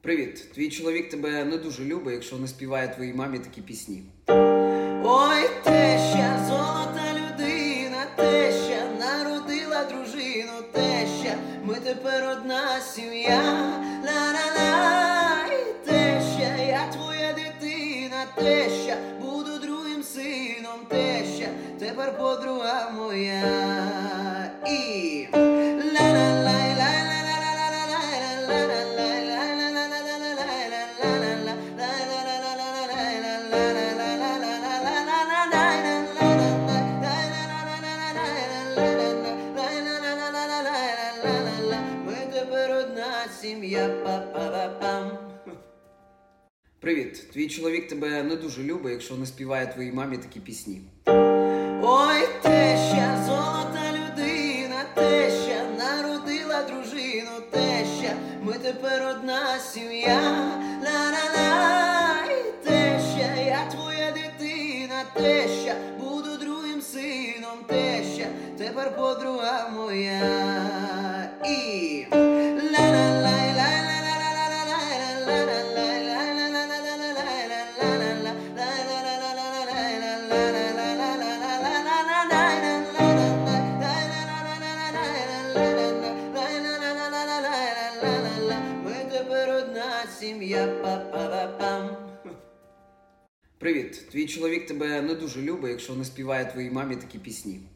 Привіт, твій чоловік тебе не дуже любить, якщо не співає твоїй мамі такі пісні. Ой, теща, золота людина, теща, народила дружину, теща, ми тепер одна сім'я. Ла-ла-ла, теща, я твоя дитина, теща, буду другим сином, теща, тепер подруга моя. І сім'я, па-па-па-пам. Привіт, твій чоловік тебе не дуже любить, якщо не співає твоїй мамі такі пісні. Ой, теща, золота людина, теща, народила дружину, теща, ми тепер одна сім'я. Ла-ла-ла, теща, я твоя дитина, теща, буду другим сином, теща, тепер подруга моя. І сім'я, па-па-па-пам. Привіт, твій чоловік тебе не дуже любить, якщо не співає твоїй мамі такі пісні.